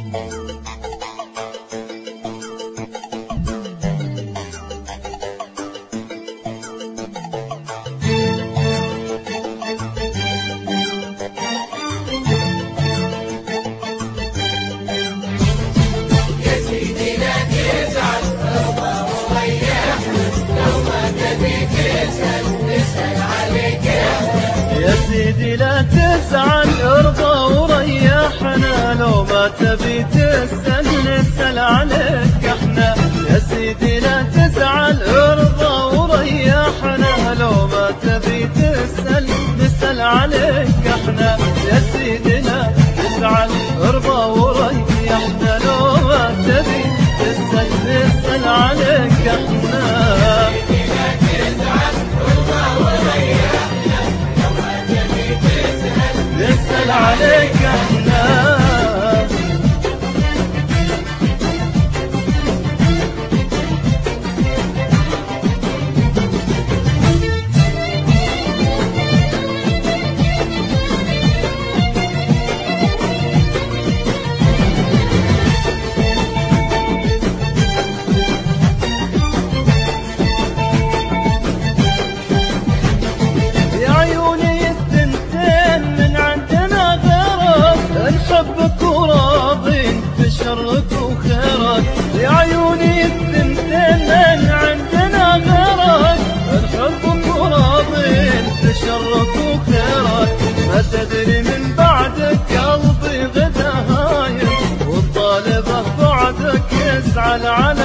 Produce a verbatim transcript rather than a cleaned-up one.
يا سيدي لا تزعل ارضى وريحنا، لو ما تبي تسأل نسأل عليك احنا. يا سيدي لا تزعل ارضى وريحنا، لو ما تبي تسأل نسأل عليك احنا. يا سيدي لا تزعل ارضى وريحنا، لو ما تبي تسأل نسأل عليك احنا. نسأل عليك احنا. يا عيوني الثنتين من عندنا غيرك، نحبك وراضين بشرك وخيرك. يا عيوني الثنتين من عندنا غيرك، نحبك وراضين بشرك وخيرك. ما تدري من بعدك قلبي غدا هايم، والطالبه بعدك يزعل عليك.